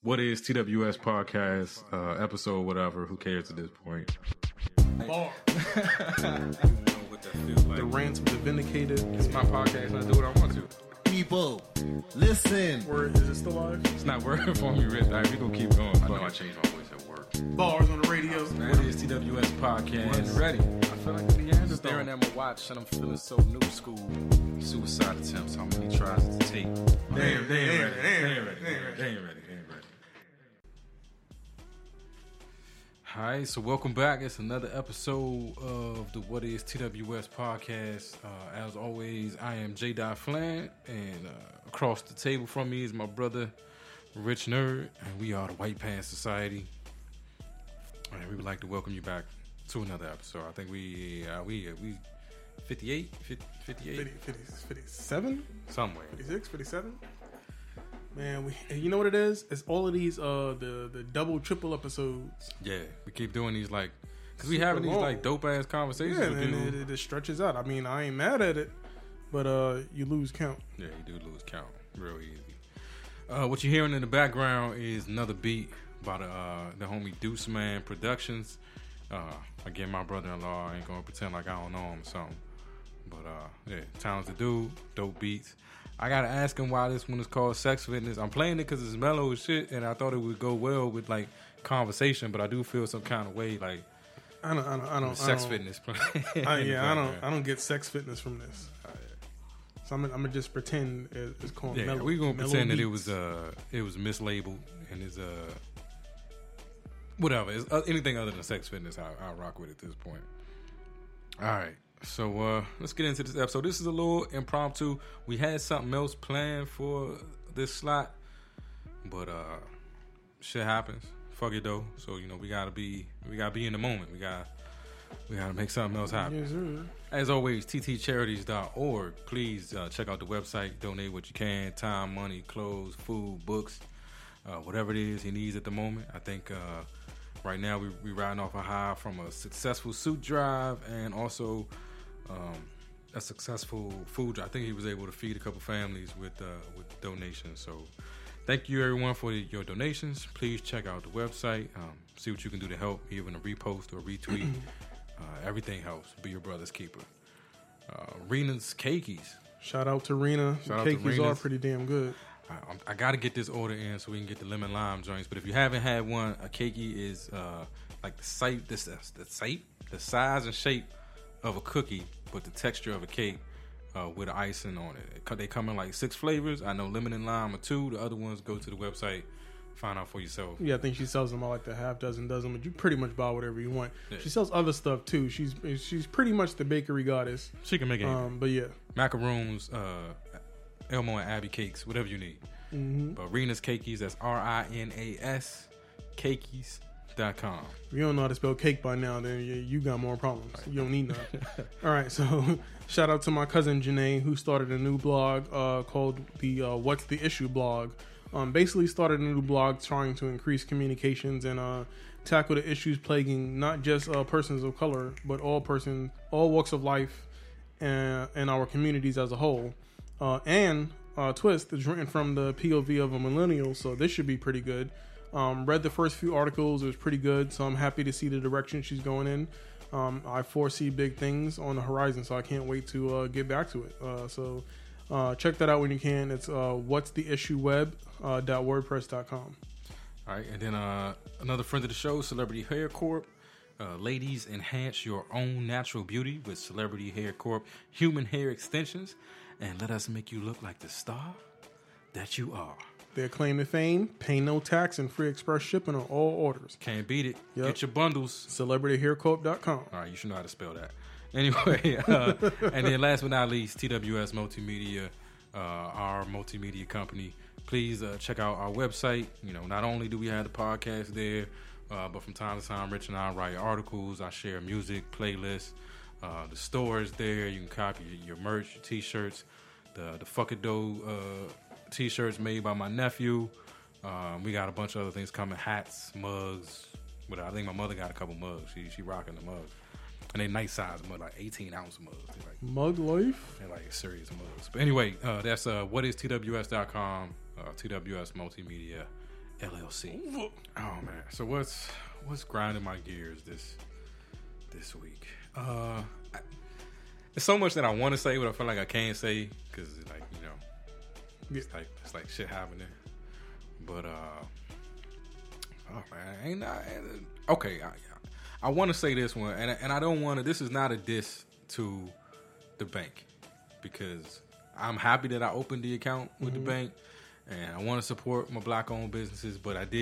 What is TWS podcast, episode, whatever, who cares at this point? Bar. Like. The rants of the vindicated. It's my podcast and I do what I want to. People, listen. Word, is it still live? It's not working for me, Rich. We're going to keep going. I know I changed my voice at work. Bars on the radio. What is TWS podcast? Ready. I feel like the answer staring at my watch and I'm feeling so new school. Suicide attempts, how many tries to take? They ain't ready. Alright, so welcome back. It's another episode of the What is TWS podcast. As always, I am J. Flynn, and across the table from me is my brother, Rich Nerd, and we are the White Pants Society. And we would like to welcome you back to another episode. I think we 58? 58? 57? Somewhere. 56, 57? Man, you know what it is? It's all of these the double, triple episodes. Yeah, we keep doing these like, because we having these like dope ass conversations with people. And it stretches out. I mean, I ain't mad at it, but you lose count. Yeah, you do lose count real easy. What you're hearing in the background is another beat by the homie Deuce Man Productions. Again, my brother-in-law, I ain't gonna pretend like I don't know him or something. But yeah, talented dude, dope beats. I gotta ask him why this one is called Sex Fitness. I'm playing it because it's mellow as shit, and I thought it would go well with like conversation. But I do feel some kind of way like I don't sex fitness. I don't get sex fitness from this. So I'm gonna just pretend it's called. Yeah, mellow, we gonna pretend that beats. it was mislabeled and is whatever. It's, anything other than sex fitness, I'll rock with at this point. All right. So let's get into this episode. This is a little impromptu. We had something else planned for this slot, but shit happens. Fuck it though. So you know we gotta be in the moment. We gotta make something else happen. Yes, sir. As always, ttcharities.org. Please check out the website. Donate what you can: time, money, clothes, food, books, whatever it is he needs at the moment. I think right now we riding off a high from a successful suit drive and also a successful food drive. I think he was able to feed a couple families with donations. So thank you everyone for your donations. Please check out the website. See what you can do to help, even a repost or retweet. Everything helps. Be your brother's keeper. Rena's Cakeys. Shout out to Rena. Cakeys are pretty damn good. I got to get this order in so we can get the lemon lime joints. But if you haven't had one, a keiki is like the size and shape of a cookie, but the texture of a cake with icing on it. They come in like 6 flavors. I know lemon and lime are 2. The other ones, go to the website, find out for yourself. Yeah, I think she sells them all like the half dozen, but you pretty much buy whatever you want. Yeah. She sells other stuff too. She's pretty much the bakery goddess. She can make anything. But yeah, macaroons, Elmo and Abby cakes, whatever you need. Mm-hmm. But Rena's Cakeys, that's RINAS Cakeys.com. If you don't know how to spell cake by now, then you got more problems. Right. You don't need none. All right, so shout out to my cousin Janae, who started a new blog called the What's the Issue blog. Basically started a new blog trying to increase communications and tackle the issues plaguing not just persons of color, but all walks of life and our communities as a whole. And Twist is written from the POV of a millennial, so this should be pretty good. Read the first few articles, it was pretty good, so I'm happy to see the direction she's going in. I foresee big things on the horizon, so I can't wait to get back to it. So check that out when you can. It's whatstheissueweb.wordpress.com. All right, and then another friend of the show, Celebrity Hair Corp. Ladies, enhance your own natural beauty with Celebrity Hair Corp human hair extensions, and let us make you look like the star that you are. Their claim to fame: pay no tax and free express shipping on all orders. Can't beat it. Yep. Get your bundles. CelebrityHairCorp.com. All right, you should know how to spell that. Anyway, and then last but not least, TWS Multimedia, our multimedia company. Please check out our website. You know, not only do we have the podcast there, but from time to time, Rich and I write articles. I share music, playlists. The store is there. You can copy your merch, your t-shirts. The Fuck It Dough t-shirts made by my nephew. We got a bunch of other things coming. Hats, mugs. But I think my mother got a couple mugs. She rocking the mugs. And they nice size mug, like 18-ounce mugs. They're like, Mug life? They're like serious mugs. But anyway, that's whatistws.com, TWS Multimedia, LLC. Oh man. So what's grinding my gears this week? There's so much that I want to say, but I feel like I can't say because like it's like shit happening. But oh man, okay. I want to say this one, and I don't want to. This is not a diss to the bank because I'm happy that I opened the account with the bank, and I want to support my black-owned businesses. But I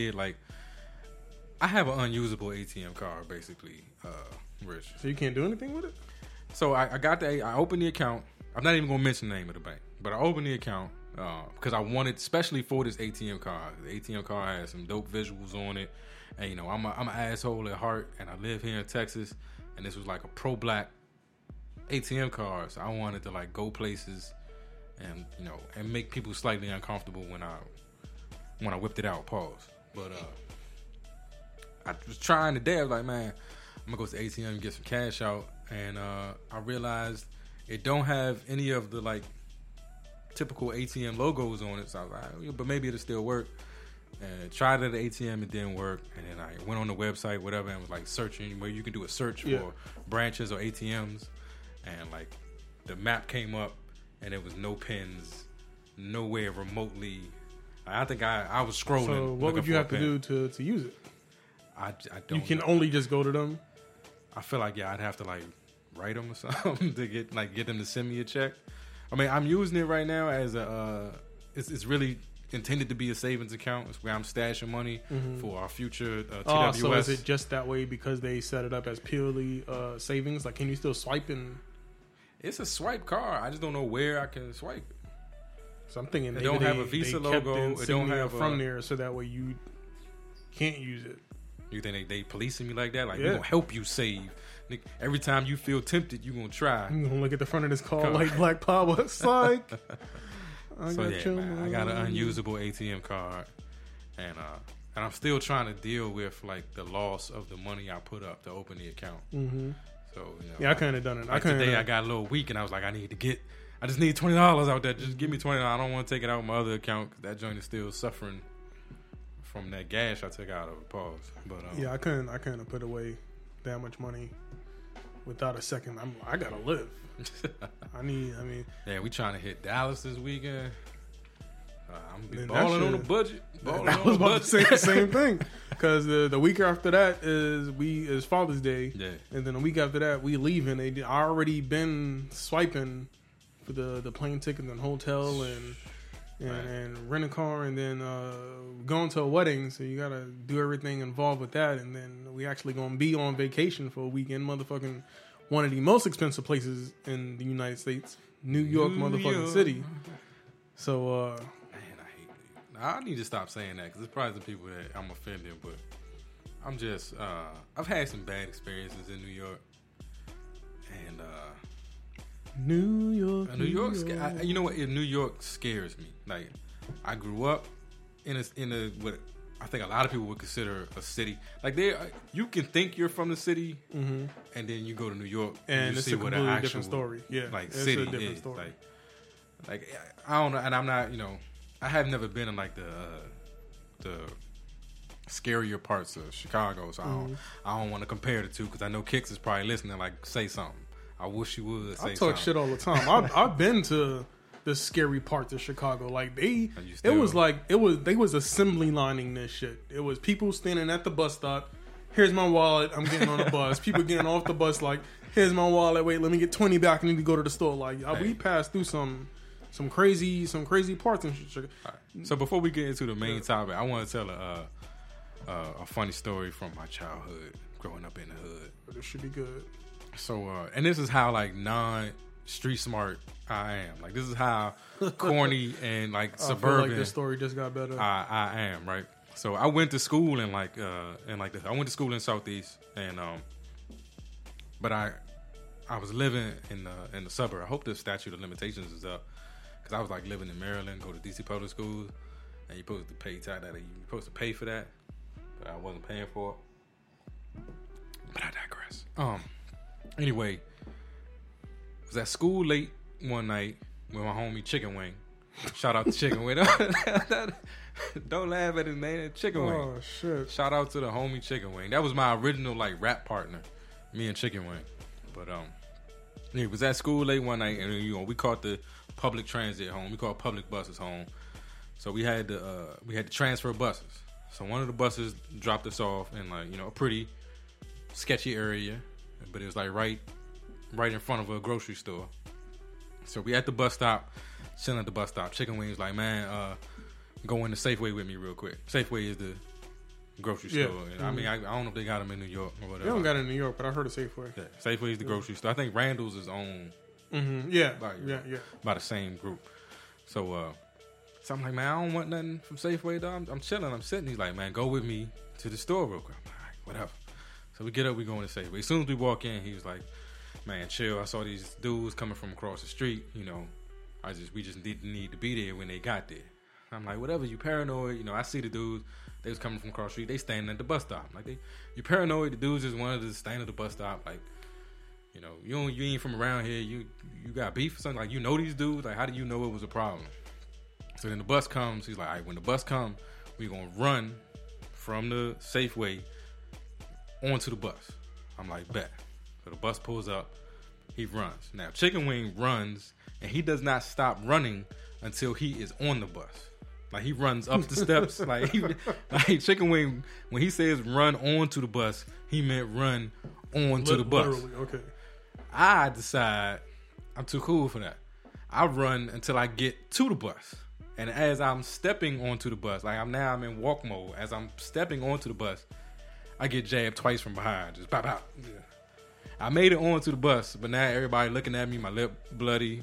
have an unusable ATM card, basically, Rich. So you can't do anything with it? So I opened the account. I'm not even gonna mention the name of the bank, but I opened the account because I wanted, especially for this ATM card. The ATM card has some dope visuals on it, and I'm an asshole at heart, and I live here in Texas, and this was like a pro-black ATM card, so I wanted to like go places, and and make people slightly uncomfortable when I whipped it out. Pause. But I was trying today. I was like, man, I'm gonna go to the ATM and get some cash out, and I realized it don't have any of the like typical ATM logos on it. So I was like, but maybe it'll still work. And tried it at the ATM, it didn't work. And then I went on the website, whatever, and was like searching where you can do a search for branches or ATMs, and like the map came up, and there was no pins, nowhere remotely. I think I was scrolling. So what would you have to do to use it? I don't. You can only just go to them. I feel like I'd have to like write them or something to get them to send me a check. I mean, I'm using it right now as a. It's really intended to be a savings account. It's where I'm stashing money for our future TWS. So is it just that way because they set it up as purely savings? Like, can you still swipe in? It's a swipe card. I just don't know where I can swipe. So I'm thinking it don't have a Visa logo. It don't have from there, so that way you can't use it. You think they policing me like that? Like, we're gonna help you save. Every time you feel tempted, you gonna try. I'm gonna look at the front of this card like Black Power. Psych. I got an unusable ATM card, and I'm still trying to deal with like the loss of the money I put up to open the account. Mm-hmm. So I kind of done it. Like today I got a little weak, and I was like, I just need $20 out there. Just give me $20. I don't want to take it out of my other account because that joint is still suffering from that gash I took out of it. Pause. But I couldn't put away that much money without a second. I gotta live. Yeah, we trying to hit Dallas this weekend. I'm gonna be balling on a budget. I was about to say the same thing because the week after that is Father's Day, and then the week after that we leaving. I already been swiping for the plane ticket and hotel and rent a car, and then going to a wedding. So you gotta do everything involved with that, and then we actually gonna be on vacation for a weekend, motherfucking. One of the most expensive places in the United States, New York motherfucking city. So, man, I hate it. I need to stop saying that because it's probably the people that I'm offending. But I'm just, I've had some bad experiences in New York, and New York. You know what? New York scares me. Like, I grew up in a what I think a lot of people would consider a city. Like, you can think you're from the city, and then you go to New York and you it's see a what completely an different story. Yeah, like it's city a different is. story. Like I don't know, and I'm not. I have never been in like the scarier parts of Chicago, so I don't want to compare the two because I know Kix is probably listening. Like, say something. I wish you would say something. I talk shit all the time. I've been to the scary parts of Chicago. Like they was assembly lining this shit. It was people standing at the bus stop. Here's my wallet. I'm getting on the bus. People getting off the bus like, here's my wallet. Wait, let me get 20 back. I need to go to the store. Like we passed through some crazy parts in Chicago. Right. So before we get into the main topic, I want to tell a funny story from my childhood, growing up in the hood. This should be good. So and this is how like non-street smart I am. Like, this is how corny and like suburban. I feel like this story just got better. I am, right. So I went to school in I went to school in Southeast, and but I was living in the suburb. I hope the statute of limitations is up because I was like living in Maryland, go to DC public schools, and you're supposed to pay for that, but I wasn't paying for it. But I digress. Anyway, was at school late one night with my homie Chicken Wing, Shout out to Chicken Wing. Don't laugh at his name, Chicken Wing. Oh shit! Shout out to the homie Chicken Wing. That was my original like rap partner, me and Chicken Wing. But he was at school late one night, and we caught the public transit home. We caught public buses home. So we had to transfer buses. So one of the buses dropped us off in like a pretty sketchy area, but it was like right in front of a grocery store. So we at the bus stop, chilling at the bus stop. Chicken Wings like, man, go into Safeway with me real quick. Safeway is the grocery store. Mm-hmm. I mean, I don't know if they got them in New York or whatever. They don't got it in New York, but I heard of Safeway. Yeah, Safeway is the grocery store. I think Randall's is owned. Mm-hmm. Yeah, by the same group. So I'm like, man, I don't want nothing from Safeway, though. I'm chilling. I'm sitting. He's like, man, go with me to the store real quick. I'm like, all right, whatever. So we get up, we go into Safeway. As soon as we walk in, he was like, man, chill. I saw these dudes coming from across the street. We just need to be there when they got there. I'm like, whatever, you paranoid. I see the dudes. They was coming from across the street. They standing at the bus stop. Like, you paranoid. The dudes just wanted to stand at the bus stop. Like, you ain't from around here. You got beef or something. Like, these dudes. Like, how do you know it was a problem? So then the bus comes. He's like, all right, when the bus comes, we're going to run from the Safeway onto the bus. I'm like, bet. So the bus pulls up. He runs. Now, Chicken Wing runs, and he does not stop running until he is on the bus. Like, he runs up the steps. Like Chicken Wing, when he says run onto the bus, he meant run onto the bus. Literally, okay. I decide I'm too cool for that. I run until I get to the bus. And as I'm stepping onto the bus, like I'm in walk mode. As I'm stepping onto the bus, I get jabbed twice from behind. Just pop out. Yeah. I made it onto the bus, but now everybody looking at me, my lip bloody,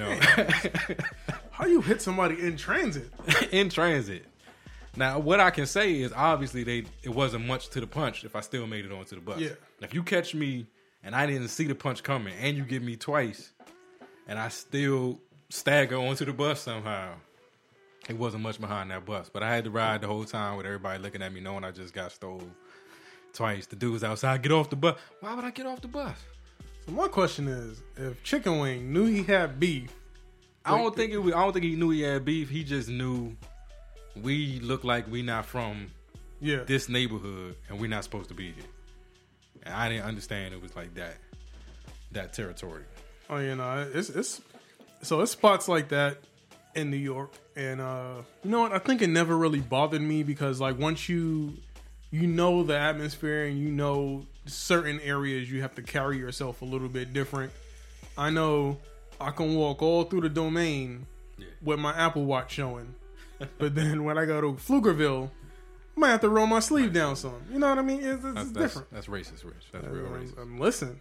How you hit somebody in transit? In transit. Now, what I can say is obviously it wasn't much to the punch if I still made it onto the bus. Yeah. If you catch me and I didn't see the punch coming and you get me twice and I still stagger onto the bus somehow, it wasn't much behind that bus. But I had to ride the whole time with everybody looking at me knowing I just got stole twice. The dudes outside, get off the bus. Why would I get off the bus? So my question is, if Chicken Wing knew he had beef, I don't think he knew he had beef. He just knew we look like we not from this neighborhood and we're not supposed to be here. And I didn't understand it was like that territory. Oh, it's spots like that in New York, and you know what? I think it never really bothered me because like once you know the atmosphere and certain areas, you have to carry yourself a little bit different. I know I can walk all through the Domain with my Apple Watch showing, but then when I go to Pflugerville, I might have to roll my sleeve down some. You know what I mean? It's different. That's racist, Rich. That's real racist. Listen.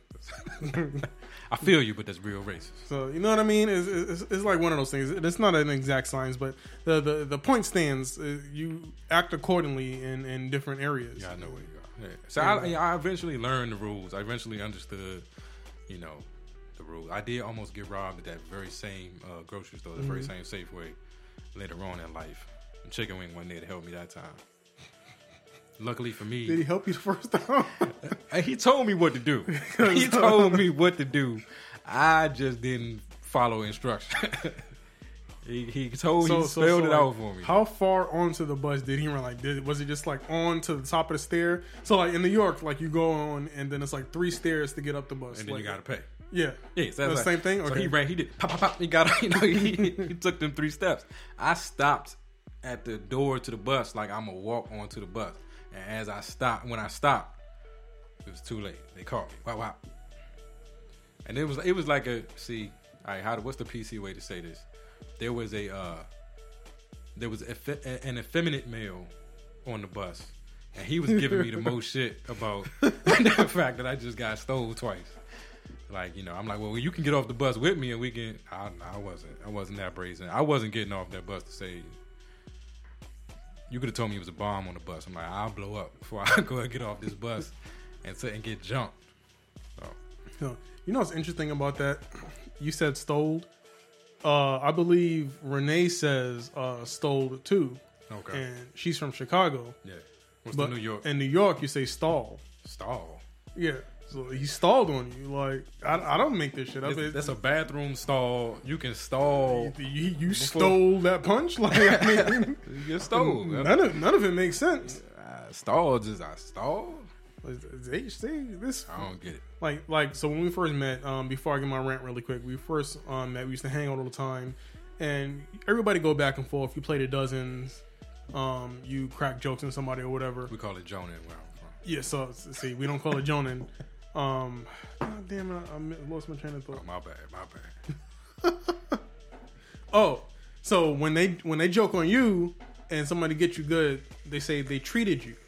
I feel you, but that's real racist. So, you know what I mean? It's like one of those things. It's not an exact science, but the point stands. You act accordingly in different areas. Yeah, I know where you are. Yeah. So I eventually learned the rules. I eventually understood, the rules. I did almost get robbed at that very same grocery store, the very same Safeway later on in life. And Chicken Wing wasn't there to help me that time. Luckily for me. Did he help you the first time? He told me what to do. He told me what to do. I just didn't follow instructions. He spelled it out for me. How far onto the bus did he run? Like, was it just like on to the top of the stair? So like in New York, like you go on and then it's like 3 stairs to get up the bus. And then you gotta pay. Yeah. Yeah, so that's the same thing? Okay. So he ran, he did pop, pop, pop. He got, he took them 3 steps. I stopped at the door to the bus like I'm gonna walk onto the bus. And when I stopped, it was too late. They caught me. Wow. And it was like what's the PC way to say this? There was an effeminate male on the bus, and he was giving me the most shit about the fact that I just got stole twice. Like, I'm like, well, you can get off the bus with me, and we can. I wasn't that brazen. I wasn't getting off that bus to say. You could have told me it was a bomb on the bus. I'm like, I'll blow up before I go and get off this bus and get jumped. So. You know what's interesting about that? You said stole. I believe Renee says stole too. Okay. And she's from Chicago. Yeah. What's the New York? In New York, you say stall. Stall? Yeah. So he stalled on you. Like, I don't make this shit up. That's a bathroom stall. You can stall. You stole that punch? Like, I mean, You stole. none of it makes sense. I stalled. This I don't get it. like so when we first met, before I get my rant really quick, we first met. We used to hang out all the time, and everybody go back and forth. You played the dozens, you crack jokes on somebody or whatever. We call it Jonan where I'm from. Yeah, so see, we don't call it Jonan. God damn it, I lost my train of thought. My bad. Oh, so when they joke on you and somebody gets you good, they say they treated you.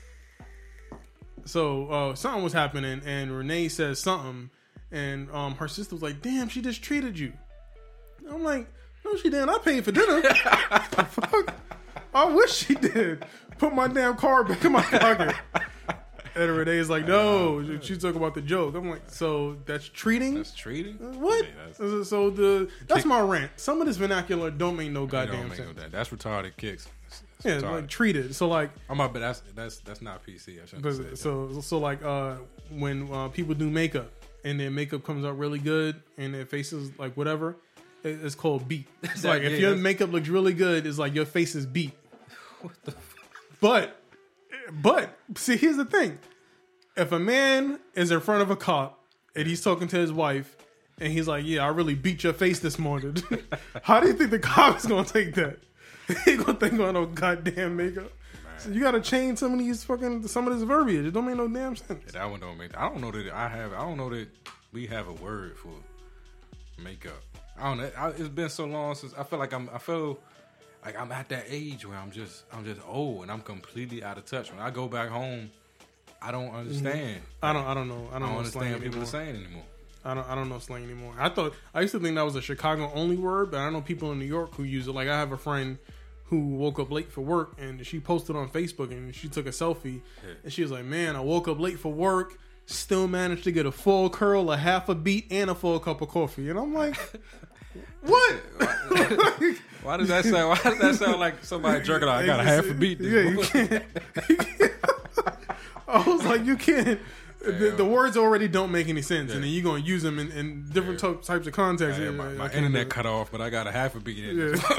So something was happening, and Renee says something, and her sister was like, "Damn, she just treated you." I'm like, "No, she didn't. I paid for dinner." Fuck. I wish she did. Put my damn card back in my pocket. And Renee's like, "No, she's talking about the joke." I'm like, "So that's treating? That's treating? What?" Okay, that's my rant. Some of this vernacular don't make no goddamn sense. That's retarded kicks. Yeah, like treated. So like, but that's not PC. I shouldn't say that. So like when people do makeup and their makeup comes out really good and their face is like whatever, it's called beat. It's like if your makeup looks really good, it's like your face is beat. What the? But see, here's the thing: if a man is in front of a cop and he's talking to his wife and he's like, "Yeah, I really beat your face this morning," how do you think the cop is gonna take that? He gonna think on no goddamn makeup. Man. So you gotta change some of this verbiage. It don't make no damn sense. Yeah, that one don't make. I don't know that we have a word for makeup. I don't know. It's been so long since I feel like I'm at that age where I'm just old and I'm completely out of touch. When I go back home, I don't understand. I don't know. I don't understand what people are saying anymore. I don't know slang anymore. I used to think that was a Chicago only word, but I know people in New York who use it. Like I have a friend who woke up late for work and she posted on Facebook and she took a selfie and she was like, "Man, I woke up late for work, still managed to get a full curl, a half a beat, and a full cup of coffee." And I'm like, what? Why does that sound like somebody jerking off? I got a half a beat. You can't. I was like, you can't. The words already don't make any sense, and then you're going to use them in different types of contexts. My internet cut off, but I got a half a beat in it.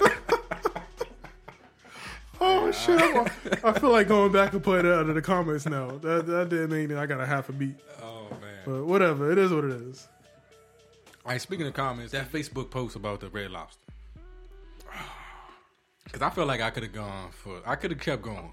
Oh, shit. I feel like going back and putting it out of the comments now. That didn't mean I got a half a beat. Oh, man. But whatever. It is what it is. All right, speaking of comments, that Facebook post about the Red Lobster. Because I feel like I could have kept going.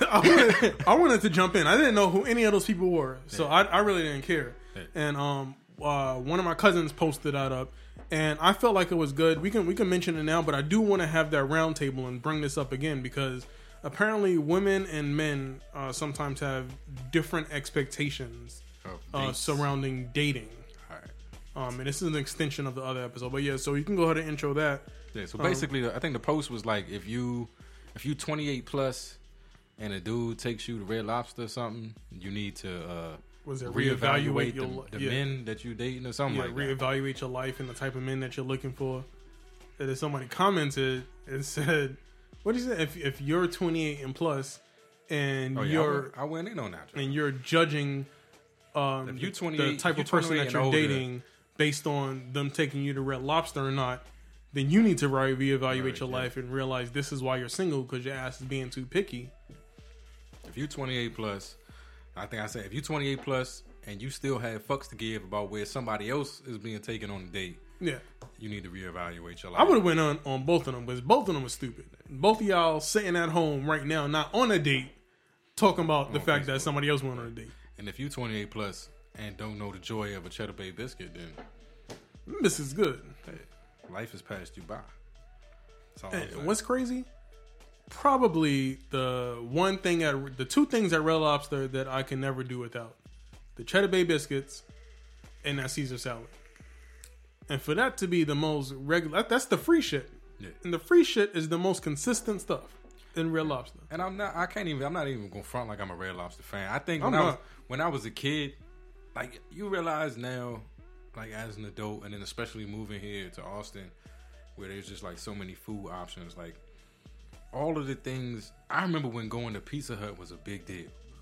I wanted to jump in. I didn't know who any of those people were, so I really didn't care. Yeah. And one of my cousins posted that up, and I felt like it was good. We can mention it now, but I do want to have that round table and bring this up again because apparently women and men sometimes have different expectations surrounding dating. All right. And this is an extension of the other episode, but yeah. So you can go ahead and intro that. Yeah, so basically, I think the post was like, if you 28 plus and a dude takes you to Red Lobster or something, you need to reevaluate the men that you dating or something like that. Reevaluate your life and the type of men that you're looking for. And then somebody commented and said, "What is it? If you're 28 and plus, and I went in on that, and you're judging if you 28, the type of person that you're dating based on them taking you to Red Lobster or not." Then you need to reevaluate your life and realize this is why you're single because your ass is being too picky. If you're 28 plus, I think I said if you're 28 plus and you still have fucks to give about where somebody else is being taken on a date, you need to reevaluate your life. I would have went on both of them, but both of them were stupid. Both of y'all sitting at home right now, not on a date, talking about the fact that somebody else went on a date. And if you're 28 plus and don't know the joy of a Cheddar Bay biscuit, then this is good. Hey, life has passed you by. What's crazy? Probably the two things at Red Lobster that I can never do without: the Cheddar Bay biscuits and that Caesar salad. And for that to be the most regular, that's the free shit. Yeah. And the free shit is the most consistent stuff in Red Lobster. And I'm not even gonna front like I'm a Red Lobster fan. I think when I was a kid, like you realize now, like as an adult, and then especially moving here to Austin, where there's just like so many food options, like all of the things. I remember when going to Pizza Hut was a big deal.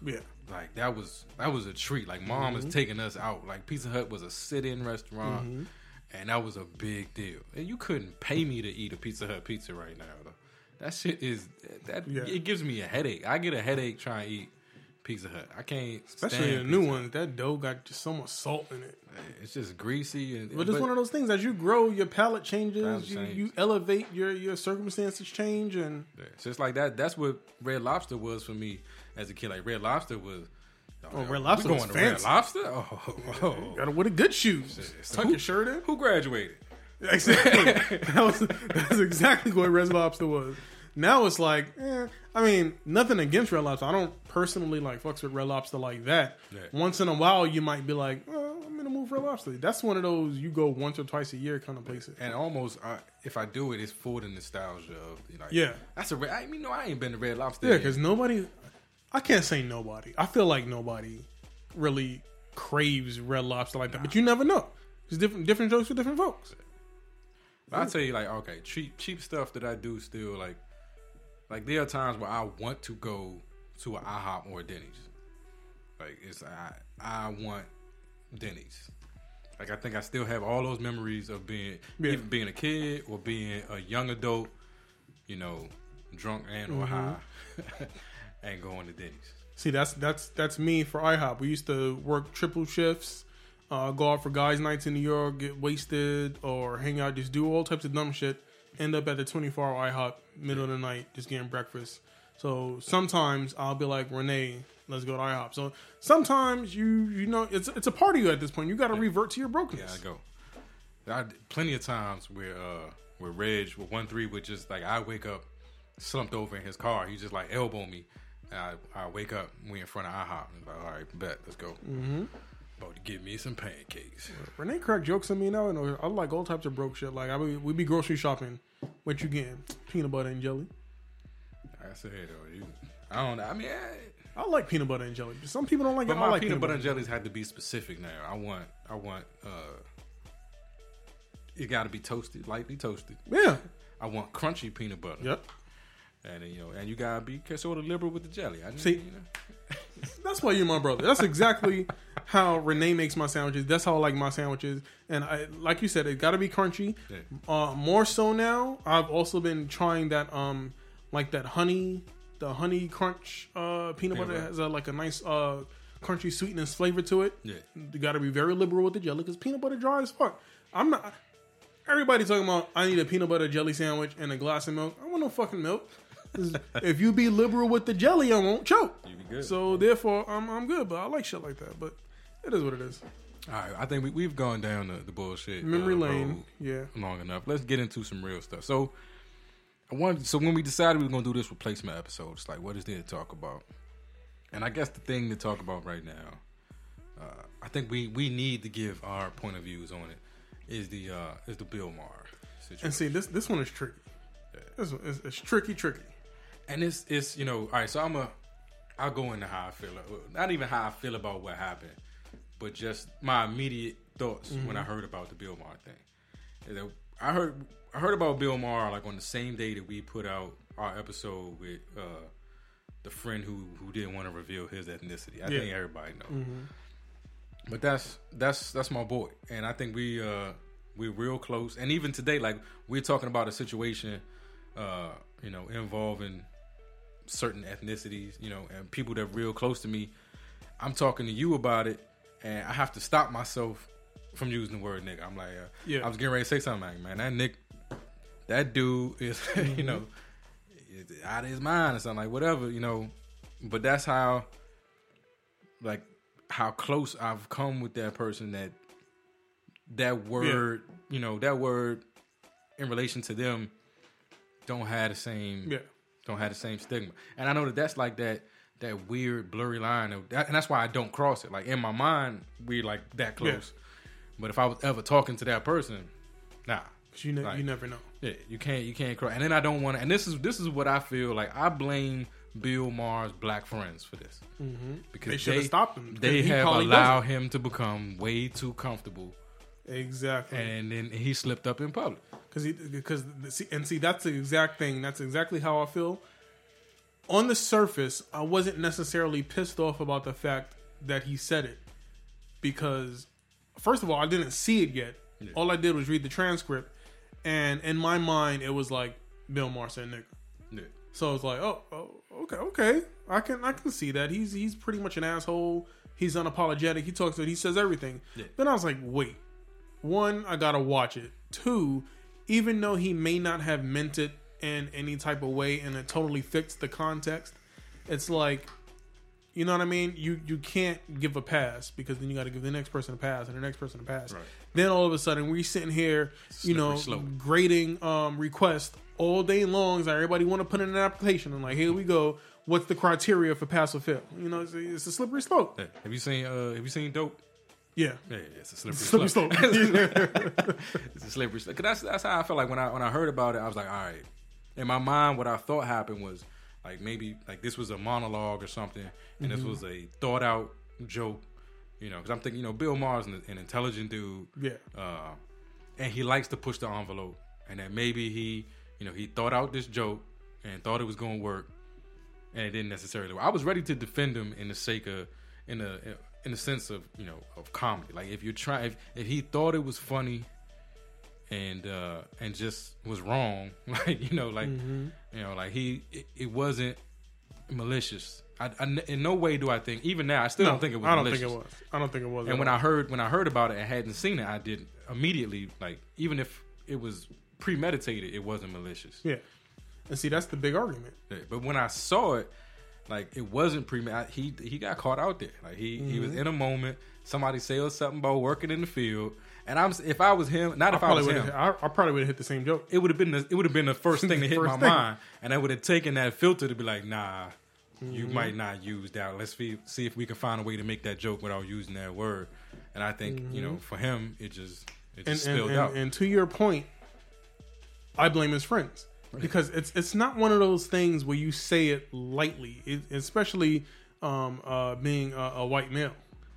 Yeah. Like that was a treat. Like mom was taking us out. Like Pizza Hut was a sit-in restaurant, and that was a big deal. And you couldn't pay me to eat a Pizza Hut pizza right now. Though. That shit is it gives me a headache. I get a headache trying to eat Pizza Hut. I can't, especially the new ones. That dough got just so much salt in it. It's just greasy, but it's one of those things. As you grow, your palate changes. You elevate. Your circumstances change, and it's just like that. That's what Red Lobster was for me as a kid. Like Red Lobster was. Red Lobster was fancy. Red Lobster? Oh. Gotta wear the good shoes. Tuck your shirt in. Who graduated? Exactly. That's exactly what Red Lobster was. Now it's like, I mean, nothing against Red Lobster. I don't personally like fucks with Red Lobster like that. Yeah. Once in a while, you might be like, I'm in a mood for Red Lobster. That's one of those you go once or twice a year kind of places. And almost, if I do it, it's for the nostalgia of, like, yeah. That's I ain't been to Red Lobster. Yeah, because nobody, I can't say nobody. I feel like nobody really craves Red Lobster like that. But you never know. It's different jokes for different folks. But I tell you, like, okay, cheap stuff that I do still like there are times where I want to go to an IHOP or a Denny's. Like I want Denny's. Like I think I still have all those memories of even being a kid or being a young adult, drunk and or high, and going to Denny's. See, that's me for IHOP. We used to work triple shifts. Go out for guys' nights in New York, get wasted, or hang out, just do all types of dumb shit. End up at the 24-hour IHOP, middle of the night, just getting breakfast. So sometimes I'll be like, Renee, let's go to IHOP. So sometimes it's a part of you at this point. You got to revert to your brokenness. Yeah, I go. Plenty of times where Reg with 1-3 would just like I wake up slumped over in his car. He just like elbow me, and I wake up. We in front of IHOP. And like, all right, bet, let's go. About to give me some pancakes. Renee crack jokes on me now. I like all types of broke shit. Like we be grocery shopping. What you getting? Peanut butter and jelly. Like I said, though, I don't know. I mean, I like peanut butter and jelly. Some people don't like it. But my like peanut butter and jellies had to be specific now. I want. It got to be toasted, lightly toasted. Yeah. I want crunchy peanut butter. Yep. And and you gotta be sort of liberal with the jelly. That's why you're my brother. That's exactly how Renee makes my sandwiches. That's how I like my sandwiches. And like you said, it got to be crunchy. Yeah. More so now, I've also been trying that like that honey crunch peanut butter has like a nice crunchy sweetness flavor to it. Yeah. You got to be very liberal with the jelly because peanut butter dry as fuck. I'm not. Everybody talking about I need a peanut butter jelly sandwich and a glass of milk. I want no fucking milk. If you be liberal with the jelly, I won't choke. You be good. So therefore, I'm good. But I like shit like that. But it is what it is. All right, I think we've gone down the bullshit memory lane. Yeah, long enough. Let's get into some real stuff. So when we decided we were gonna do this replacement episode, it's like, what is there to talk about? And I guess the thing to talk about right now, I think we need to give our point of views on it. Is the Bill Maher situation. And see, this one is tricky. Yeah. It's tricky. And it's all right. So I'll go into how I feel. Not even how I feel about what happened, but just my immediate thoughts when I heard about the Bill Maher thing. I heard about Bill Maher like on the same day that we put out our episode with the friend who didn't want to reveal his ethnicity. I think everybody knows. But that's my boy, and I think we're real close. And even today, like we're talking about a situation, involving certain ethnicities, and people that are real close to me. I'm talking to you about it, and I have to stop myself from using the word nigga. I'm like, I was getting ready to say something like, man, that dude is, out of his mind or something like whatever, But that's how close I've come with that person that word, that word in relation to them don't have the same stigma. And I know that's like that weird blurry line and that's why I don't cross it. Like in my mind, we're like that close. Yeah. But if I was ever talking to that person, nah. You never know. Yeah, you can't cross. And then I don't want to, and this is what I feel like. I blame Bill Maher's black friends for this. Because they should have stopped him. They have allowed him to become way too comfortable. Exactly. And then he slipped up in public. Because that's the exact thing. That's exactly how I feel. on the surface, I wasn't necessarily pissed off about the fact that he said it. Because, first of all, I didn't see it yet. Yeah. All I did was read the transcript. And in my mind, it was like, Bill Maher said nigga. Yeah. So I was like, oh, okay. I can see that. He's pretty much an asshole. He's unapologetic. He talks to it. He says everything. Yeah. Then I was like, wait. One, I gotta watch it. Two, even though he may not have meant it in any type of way and it totally fits the context, it's like, you know what I mean? You can't give a pass because then you got to give the next person a pass and the next person a pass. Right. Then all of a sudden we're sitting here, grading requests all day long. So everybody want to put in an application and like, here we go. What's the criteria for pass or fail? You know, it's a slippery slope. Hey, have you seen Dope? Yeah. Yeah, it's a slippery slope. It's a slippery slope. Cause that's how I felt like when I heard about it. I was like, all right. In my mind, what I thought happened was like maybe like this was a monologue or something, and this was a thought out joke. You know, because I'm thinking, Bill Maher's an intelligent dude. Yeah. And he likes to push the envelope, and that maybe he thought out this joke and thought it was going to work, and it didn't necessarily work. I was ready to defend him in the sake of in the sense of of comedy. Like if if he thought it was funny and just was wrong, like it wasn't malicious. I in no way do I think, even now I still don't think it was malicious. I don't think it was. And when I heard about it and hadn't seen it, I did immediately, like, even if it was premeditated, it wasn't malicious. Yeah. And see, that's the big argument. Yeah, but when I saw it, like, it wasn't premeditated. He got caught out there. Like, he was in a moment. Somebody said something about working in the field. And if I was him, I probably would have hit the same joke. It would have been the first thing to hit my mind, and I would have taken that filter to be like, nah, you might not use that. Let's see if we can find a way to make that joke without using that word. And I think for him, it just spilled out. And to your point, I blame his friends. Because it's not one of those things where you say it lightly, especially being a white male.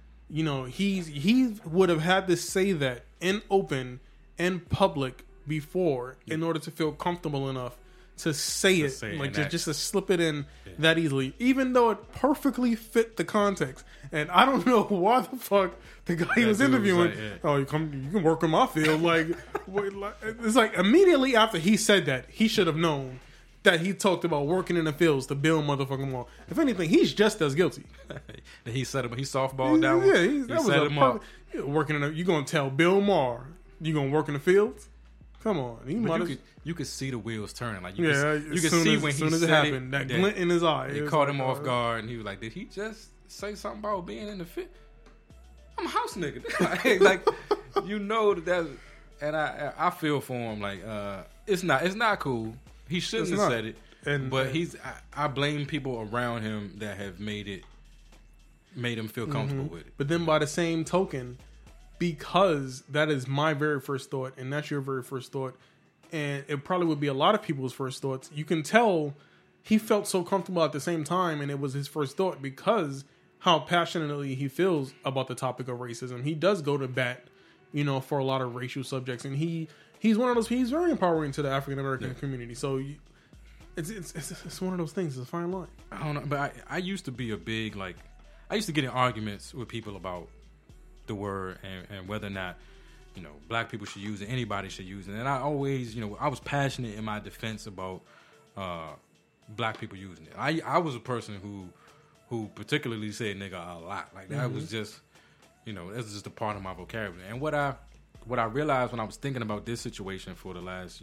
He would have had to say that in open and public before in order to feel comfortable enough to say it, like just to slip it in that easily, even though it perfectly fit the context. And I don't know why the fuck the guy he was interviewing, you can work in my field. Like, it's like immediately after he said that, he should have known that he talked about working in the fields to Bill motherfucking Maher. If anything, he's just as guilty. He softballed down. Yeah, he set him up. Working you gonna tell Bill Maher you gonna work in the fields? Come on, you could see the wheels turning. Like you could see when he said it happened, that glint in his eye. It caught him off guard, and he was like, "Did he just say something about being in the field? I'm a house nigga." like that. And I feel for him. Like it's not cool. He shouldn't have said it. But I blame people around him that have made him feel comfortable with it. But then by the same token, because that is my very first thought, and that's your very first thought, and it probably would be a lot of people's first thoughts, you can tell he felt so comfortable at the same time, and it was his first thought because how passionately he feels about the topic of racism. He does go to bat, for a lot of racial subjects, and he's one of those. He's very empowering to the African American community. So it's one of those things. It's a fine line. I don't know, but I used to be a big I used to get in arguments with people about the word and whether or not black people should use it, anybody should use it. And I always I was passionate in my defense about black people using it. I was a person who particularly said nigga a lot. Like that was just that's just a part of my vocabulary. And what I realized when I was thinking about this situation for the last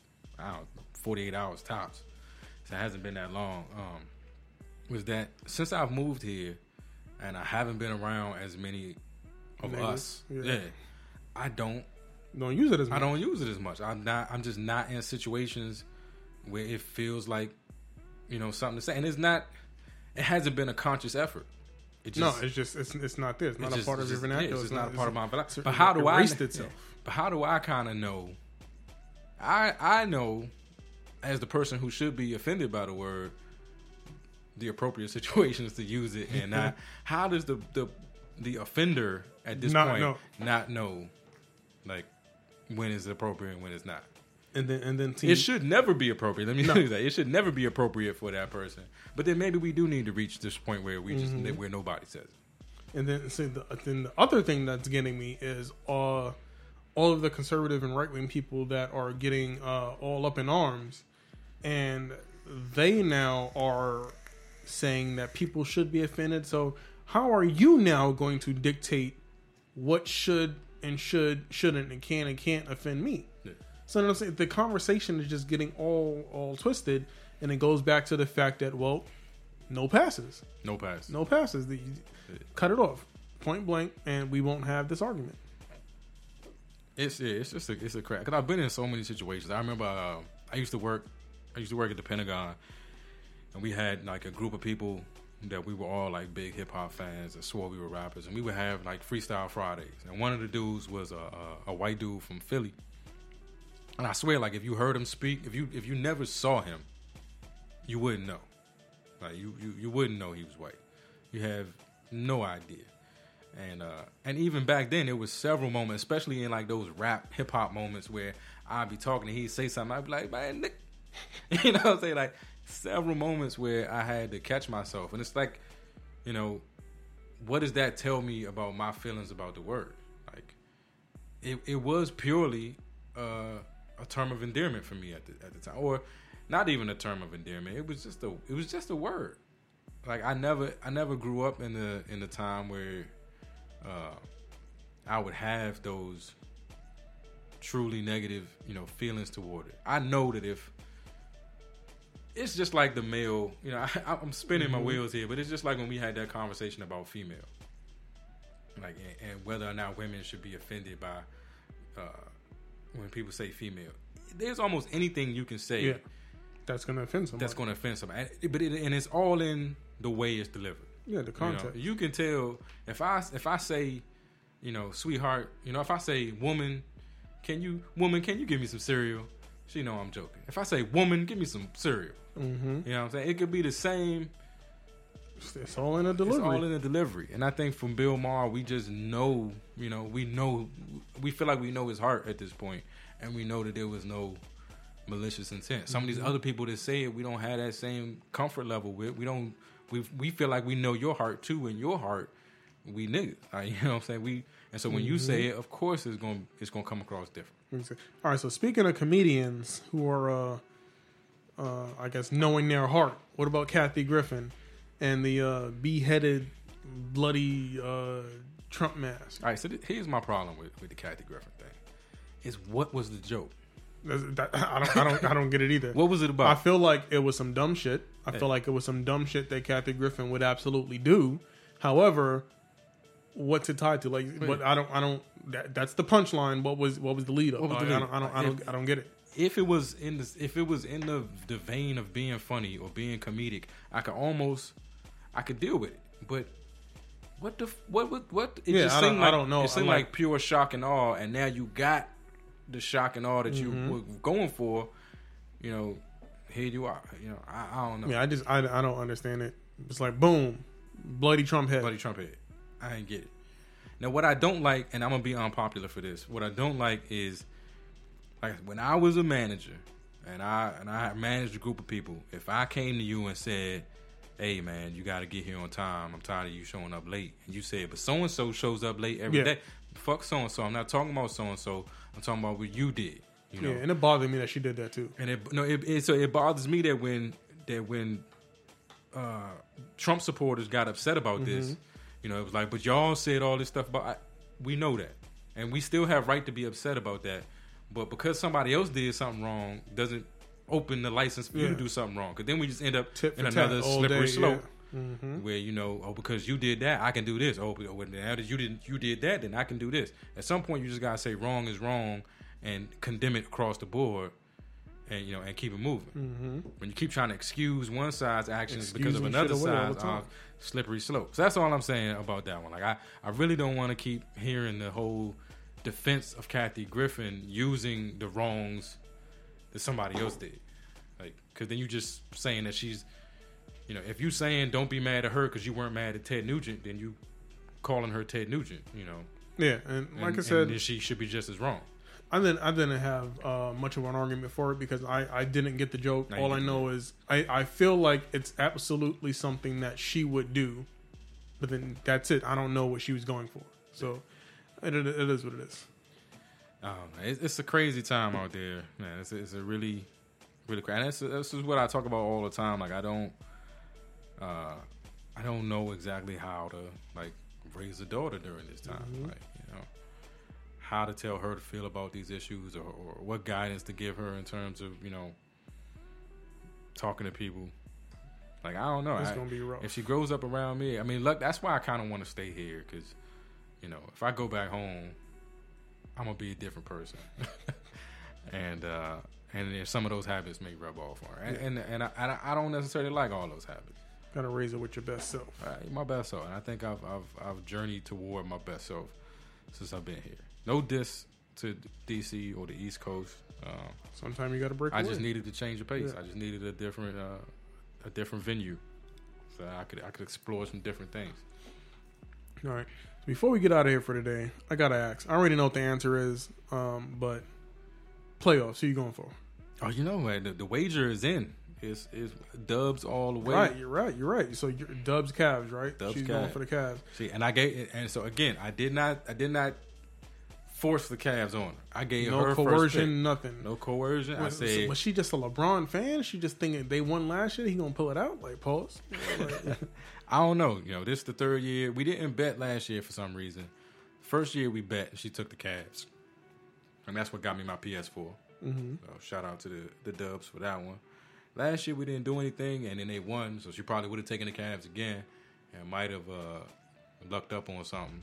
48 hours tops, so it hasn't been that long, was that since I've moved here and I haven't been around as many of us, I don't use it as much. I don't use it as much. I'm just not in situations where it feels like something to say, and it hasn't been a conscious effort. It's not there. It's not a part of your vernacular. It's not a part of my vernacular. But how do I erased itself? But how do I kind of know? I know, as the person who should be offended by the word, the appropriate situations to use it, and not. How does the offender at this point not know, like, when is it appropriate and when it's not? And then It should never be appropriate. Let me tell you that. It should never be appropriate for that person. But then maybe we do need to reach this point where we just where nobody says it. And then the other thing that's getting me is all of the conservative and right wing people that are getting all up in arms, and they now are saying that people should be offended. So how are you now going to dictate what should and shouldn't and can and can't offend me? Yeah. So I'm saying the conversation is just getting all twisted, and it goes back to the fact that, well, no passes. No pass. No passes. Cut it off, point blank, and we won't have this argument. It's just a crap. Because I've been in so many situations. I remember I used to work at the Pentagon, and we had like a group of people that we were all like big hip hop fans that swore we were rappers, and we would have like Freestyle Fridays. And one of the dudes was a white dude from Philly, and I swear, like if you heard him speak, if you never saw him, you wouldn't know. Like you wouldn't know he was white. You have no idea. And even back then, there was several moments, especially in like those rap hip hop moments, where I'd be talking and he'd say something, I'd be like, man, Nick. You know what I'm saying? Like several moments where I had to catch myself, and it's like, you know, what does that tell me about my feelings about the word? Like, it was purely a term of endearment for me at the time, or not even a term of endearment. It was just a word. Like I never grew up in the time where I would have those truly negative, you know, feelings toward it. I know that if it's just like the male, you know, I'm spinning my wheels here, but it's just like when we had that conversation about female, like, and whether or not women should be offended by when people say female. There's almost anything you can say that's going to offend somebody. That's going to offend somebody, but it's all in the way it's delivered. Yeah, the context. You can tell if I say, you know, sweetheart, you know, if I say woman, can you give me some cereal? She know I'm joking. If I say woman, give me some cereal. Mm-hmm. You know what I'm saying? It could be the same. It's all in a delivery. It's all in a delivery. And I think from Bill Maher, we just know, you know, we feel like we know his heart at this point, and we know that there was no malicious intent. Some of these other people that say it, we don't have that same comfort level with. We feel like we know your heart too, and your heart, we niggas. You know what I'm saying? And so when you say it, of course it's gonna come across different. All right. So speaking of comedians who are, I guess, knowing their heart, what about Kathy Griffin and the beheaded, bloody Trump mask? All right. So here's my problem with the Kathy Griffin thing: is what was the joke? I don't get it either. What was it about? I feel like it was some dumb shit. I feel like it was some dumb shit that Kathy Griffin would absolutely do. However, what's it tied to? Like, but I don't. That's the punchline. What was the lead up? I don't get it. If it was in the vein of being funny or being comedic, I could deal with it. But what? It just seemed like, I don't know. It seemed like pure shock and awe, and now you got the shock and awe that you were going for. You know, here you are. You know, I don't know. Yeah, I don't understand it. It's like boom, bloody Trump head. Bloody Trump head. I ain't get it. Now, what I don't like, and I'm gonna be unpopular for this. What I don't like is, like, when I was a manager, and I managed a group of people. If I came to you and said, "Hey, man, you got to get here on time. I'm tired of you showing up late," and you said, "But so and so shows up late every day." Fuck so and so. I'm not talking about so and so. I'm talking about what you did. You know? Yeah, and it bothered me that she did that too. And it bothers me that when Trump supporters got upset about this, you know, it was like, but y'all said all this stuff about. We know that, and we still have right to be upset about that. But because somebody else did something wrong, doesn't open the license for you to do something wrong. Because then we just end up in another slippery slope. Where, you know, because you did that, I can do this. Now that you did that, then I can do this. At some point, you just gotta say wrong is wrong and condemn it across the board, and you know, and keep it moving. When you keep trying to excuse one side's actions because of another side's slippery slope. So that's all I'm saying about that one. Like I really don't want to keep hearing the whole defense of Kathy Griffin using the wrongs that somebody else did. Like, because then you just saying that she's. You know, if you saying don't be mad at her because you weren't mad at Ted Nugent, then you calling her Ted Nugent, you know. Yeah, and like I said, and she should be just as wrong. I didn't have much of an argument for it because I didn't get the joke. No, All you I didn't. know is I feel like it's absolutely something that she would do, but then that's it. I don't know what she was going for. So it is what it is. It's a crazy time out there, man. It's a really, really crazy. And this is what I talk about all the time. Like I don't know exactly how to like raise a daughter during this time. Mm-hmm. Like how to tell her to feel about these issues, or what guidance to give her in terms of talking to people. Like I don't know. It's gonna be rough. If she grows up around me, I mean, look, that's why I kind of want to stay here because if I go back home, I'm gonna be a different person, and then some of those habits may rub off on her, and I don't necessarily like all those habits. Gotta raise it with your best self. My best self, and I think I've journeyed toward my best self since I've been here. No diss to DC or the East Coast. Sometimes you gotta break. I away. just needed to change the pace. Yeah. I just needed a different venue, so I could explore some different things. All right. Before we get out of here for today, I gotta ask. I already know what the answer is, but playoffs. Who you going for? Oh, what? The wager is in. It's Dubs all the way. Right, you're right. So you're Dubs Cavs, right? Dubs She's Cavs. going for the Cavs. See, and so again, I did not force the Cavs on her. I gave No her first coercion, pick. nothing. No coercion. I said, was she just a LeBron fan? She just thinking they won last year, he gonna pull it out? Like, pause. I don't know. This is the third year. We didn't bet last year for some reason. First year we bet, and she took the Cavs, and that's what got me my PS4. Mm-hmm. So shout out to the Dubs for that one. Last year we didn't do anything, and then they won, so she probably would have taken the Cavs again, and might have lucked up on something.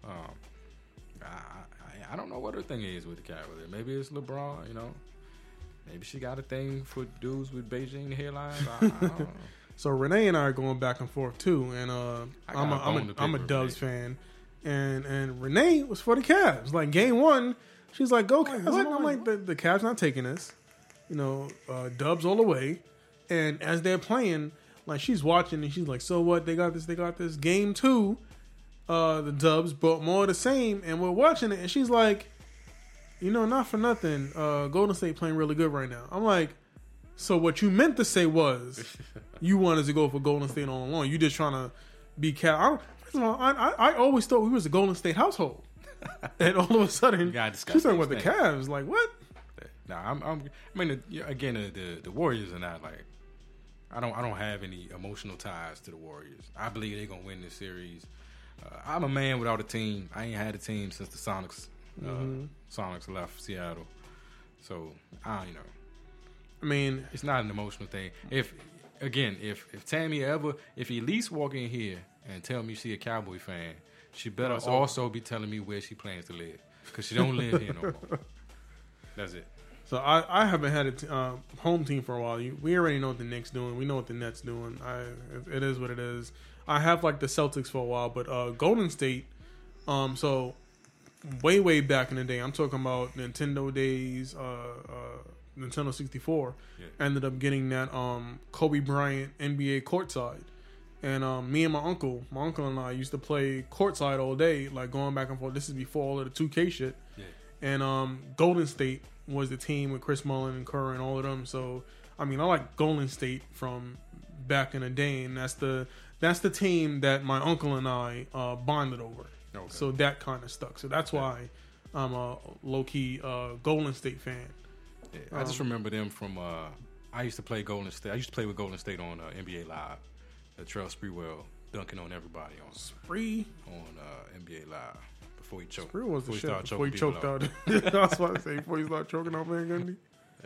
I don't know what her thing is with the Cavaliers. Maybe it's LeBron. Maybe she got a thing for dudes with Beijing hairlines. I don't know. So Renee and I are going back and forth too, and I'm a Dubs fan, and Renee was for the Cavs. Like game one, she's like, "Go Cavs!" And I'm like, "The Cavs not taking this." Dubs all the way. And as they're playing, like she's watching and she's like, "So what? They got this." Game two, the Dubs brought more of the same, and we're watching it, and she's like, not for nothing, Golden State playing really good right now. I'm like, so what you meant to say was you wanted to go for Golden State all along. You just trying to be Cal. First of all, I always thought we was a Golden State household, and all of a sudden she's talking about the Cavs. Like what? The Warriors are not like. I don't have any emotional ties to the Warriors. I believe they're gonna win this series. I'm a man without a team. I ain't had a team since the Sonics. Sonics left Seattle, so I mean, it's not an emotional thing. If Tammy if Elise walk in here and tell me she a Cowboy fan, she better also be telling me where she plans to live because she don't live here no more. That's it. So I haven't had a home team for a while. We already know what the Knicks doing. We know what the Nets doing. It is what it is. I have like the Celtics for a while, but Golden State. So way back in the day, I'm talking about Nintendo days. Nintendo 64 ended up getting that Kobe Bryant NBA courtside, and me and my uncle and I used to play courtside all day, like going back and forth. This is before all of the 2K shit. Yeah. And Golden State was the team with Chris Mullin and Kerr and all of them. So I mean, I like Golden State from back in the day, and that's the team that my uncle and I bonded over. Okay. So that kind of stuck. So that's why I'm a low key Golden State fan. Yeah, I just remember them from. I used to play Golden State. I used to play with Golden State on NBA Live. Terrell Sprewell dunking on everybody on NBA Live before he choked. Sprewell was the shit started before he choking choked people out. I was about to say before he started choking out Van Gundy.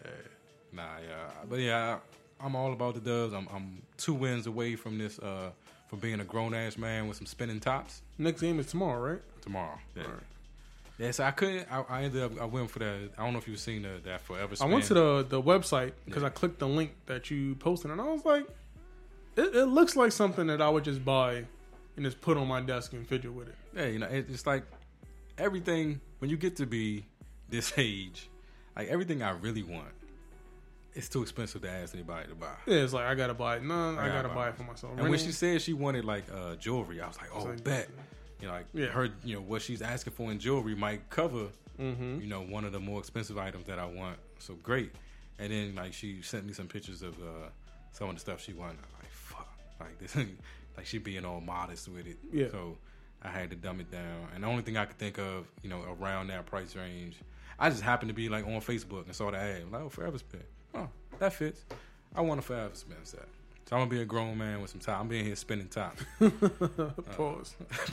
But I'm all about the Dubs. I'm 2 wins away from this. From being a grown ass man with some spinning tops. Next game is tomorrow, right? Tomorrow. Yeah. All right. Yeah, so I couldn't. I ended up. I went for that. I don't know if you've seen that Forever Spin. I went to the website because I clicked the link that you posted, and I was like, it looks like something that I would just buy and just put on my desk and fidget with it. Yeah, it's like everything when you get to be this age, like everything I really want, it's too expensive to ask anybody to buy. Yeah, it's like I gotta buy it. No, I gotta buy it for myself. And when she said she wanted like jewelry, I was like, oh, bet. you know, like her, you know, what she's asking for in jewelry might cover, you know, one of the more expensive items that I want. So great. And then like she sent me some pictures of some of the stuff she wanted. I'm like, fuck, like this, like she being all modest with it. Yeah. So I had to dumb it down. And the only thing I could think of, you know, around that price range, I just happened to be like on Facebook and saw the ad. I'm like, oh, Forever Spin. Oh, that fits. I want a Forever Spin set. So I'm gonna be a grown man with some time. I'm being here spending time. Pause.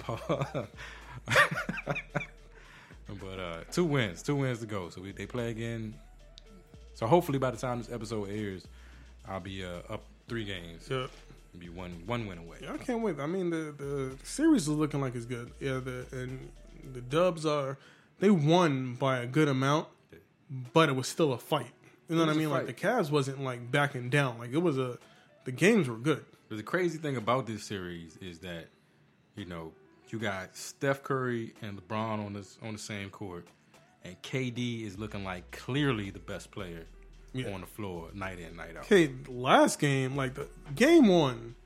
But 2 wins to go. So they play again. So hopefully by the time this episode airs, I'll be up 3 games. Yeah. Be one win away. Yeah, I can't wait. I mean, the series is looking like it's good. Yeah, and the Dubs they won by a good amount, but it was still a fight. You know what I mean? Like the Cavs wasn't like backing down. Like the games were good. But the crazy thing about this series is that, you know, you got Steph Curry and LeBron on the same court, and KD is looking like clearly the best player on the floor night in, night out. Okay, last game, like the game 1,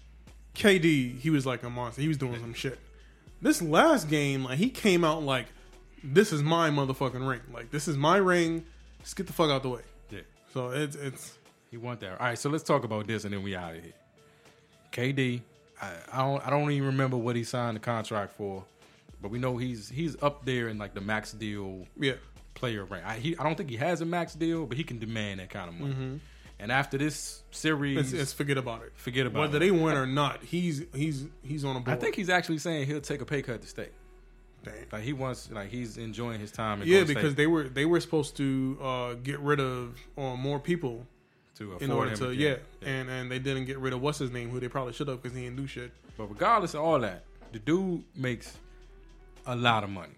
KD, he was like a monster. He was doing some shit. This last game, like he came out like, this is my motherfucking ring. Like this is my ring. Just get the fuck out the way. Yeah. So it's he want that. All right, so let's talk about this and then we out of here. KD, I don't even remember what he signed the contract for, but we know he's up there in like the max deal player rank. I don't think he has a max deal, but he can demand that kind of money. Mm-hmm. And after this series, it's forget about it. Forget about whether they win or not. He's on a board. I think he's actually saying he'll take a pay cut to stay. Dang. Like he wants, like he's enjoying his time. Yeah, because they were supposed to get rid of more people to afford in order him to again. and they didn't get rid of what's his name, who they probably should have because he didn't do shit. But regardless of all that, the dude makes a lot of money.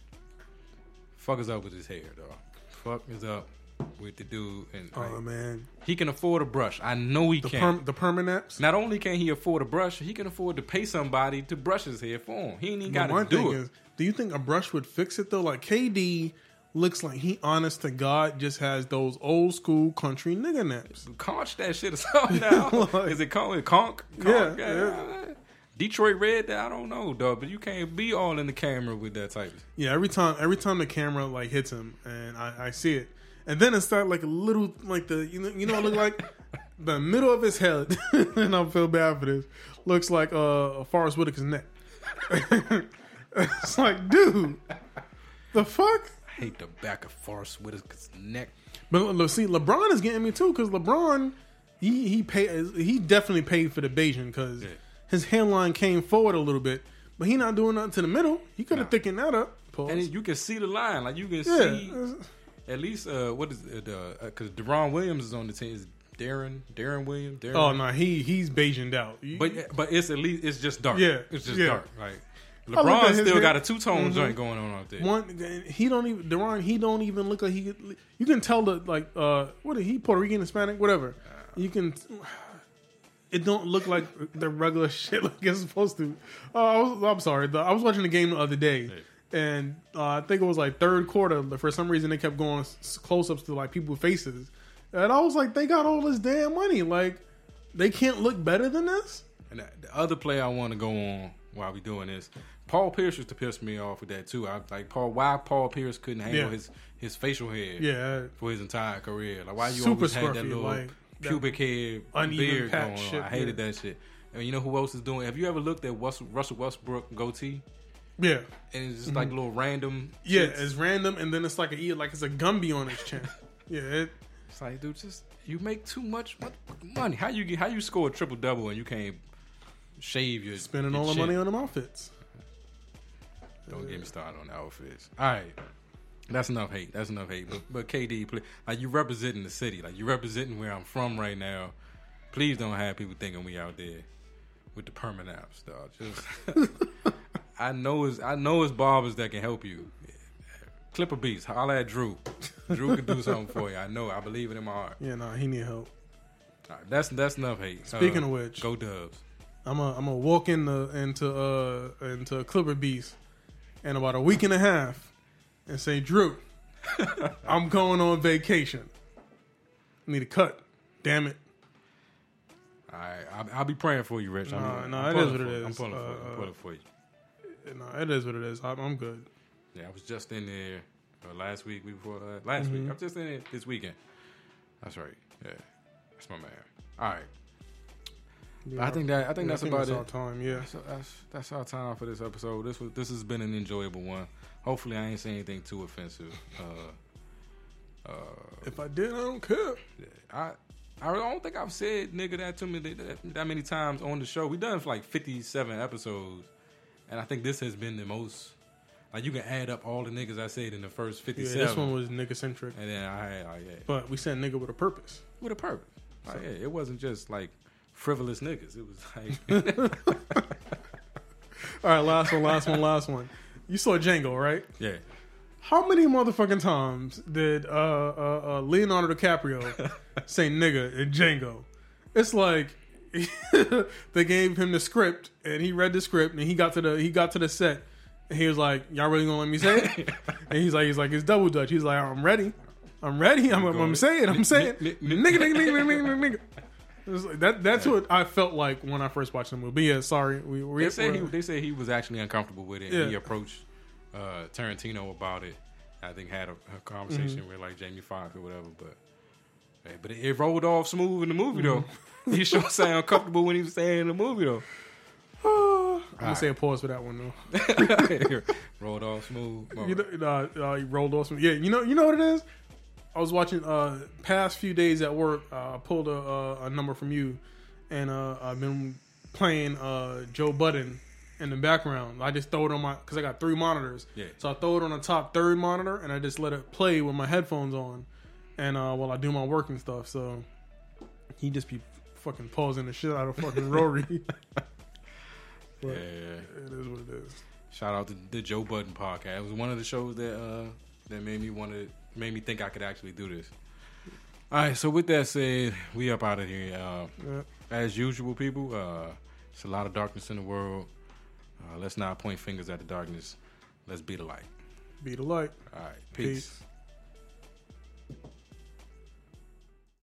Fuck is up with his hair, dog. Fuck is up with the dude. And man, he can afford a brush. I know he can. The permanents. Not only can he afford a brush, he can afford to pay somebody to brush his hair for him. He ain't even got to do it. Do you think a brush would fix it though? Like KD looks like he, honest to God, just has those old school country nigga naps. Conch that shit or something now. Like, is it conch? Yeah. Detroit Red, I don't know, dog, but you can't be all in the camera with that type of. Yeah, every time the camera like hits him and I see it, and then it starts like a little like the you know what it look like the middle of his head, and I feel bad for this. Looks like Forrest Whitaker's neck. It's like, dude, the fuck. I hate the back of Forrest Whitaker's neck. But look, see, LeBron is getting me too because LeBron he definitely paid for the Bayesian because. Yeah. His hairline came forward a little bit, but he not doing nothing to the middle. He could have thickened that up. Pause. And you can see the line. Like, you can see at least, what is it? Because Deron Williams is on the team. Is Darren Williams? Oh, no, he's Bayesianed out. But it's at least, it's just dark. Yeah. It's just dark. Like, LeBron still got a two-tone joint going on out there. Deron, he don't even look like he could. You can tell what is he, Puerto Rican, Hispanic, whatever. You can. It don't look like the regular shit like it's supposed to. I'm sorry. I was watching the game the other day, and I think it was like third quarter, but for some reason they kept going close-ups to like people's faces. And I was like, they got all this damn money. Like, they can't look better than this? And the other play I want to go on while we doing this, Paul Pierce used to piss me off with that too. Why Paul Pierce couldn't handle his facial hair for his entire career. Like, why you super always scruffy, had that little pubic hair beard going on. Shit, I hated that shit. And you know who else is doing? Have you ever looked at Russell Westbrook goatee? Yeah. And it's just like little random. Yeah, shits. it's random, and then it's like it's a Gumby on his chin. Yeah. It's like, dude, you make too much money. How you score a triple double and you can't shave your spending your all the chin? money on them outfits? Don't get me started on the outfits. All right. That's enough hate. But KD, like, you representing the city. Like, you representing where I'm from right now. Please don't have people thinking we out there with the permanent apps, dog. Just, I know it's barbers that can help you. Clipper Beats, holla at Drew. Drew can do something for you. I know. I believe it in my heart. Yeah, no, he need help. All right, that's enough hate. Speaking of which, go Dubs. I'm gonna walk into Clipper Beats in about a week and a half. And say, Drew, I'm going on vacation. I need a cut. Damn it. All right, I'll be praying for you, Rich. No, it is what it is. I'm pulling for you. No, it is what it is. I'm good. Yeah, I was just in there last week before that. Last week. I'm just in it this weekend. That's right. Yeah, that's my man. All right. Yeah, I think that's about it. Our time, yeah. So that's our time for this episode. This has been an enjoyable one. Hopefully, I ain't saying anything too offensive. If I did, I don't care. I don't think I've said nigga that to me that many times on the show. We done for like 57 episodes, and I think this has been the most. Like you can add up all the niggas I said in the first 57. Yeah, this one was nigga centric, and then but we said nigga with a purpose. With a purpose. So. Like, it wasn't just like frivolous niggas. It was like. All right, last one. You saw Django, right? Yeah. How many motherfucking times did Leonardo DiCaprio say nigga in Django? It's like they gave him the script and he read the script and he got to the set and he was like, "Y'all really gonna let me say it?" And he's like, "It's double Dutch." He's like, "I'm ready. I'm saying nigga." Like, that's what I felt like when I first watched the movie. But yeah, sorry. They say he was actually uncomfortable with it. Yeah. And he approached Tarantino about it. I think had a conversation with like Jamie Foxx or whatever. But it rolled off smooth in the movie though. He sure sounded uncomfortable when he was saying in the movie though. I'm gonna say a pause for that one though. Rolled off smooth. He rolled off smooth. Yeah, you know what it is. I was watching past few days at work. I pulled a number from you, and I've been playing Joe Budden in the background. I just throw it on because I got 3 monitors. Yeah. So I throw it on the top 3rd monitor, and I just let it play with my headphones on, and while I do my work and stuff. So he just be fucking pausing the shit out of fucking Rory. But it is what it is. Shout out to the Joe Budden podcast. It was one of the shows that made me think I could actually do this. All right, so with that said, we up out of here. As usual, people, it's a lot of darkness in the world. Let's not point fingers at the darkness. Let's be the light. Be the light. All right, peace.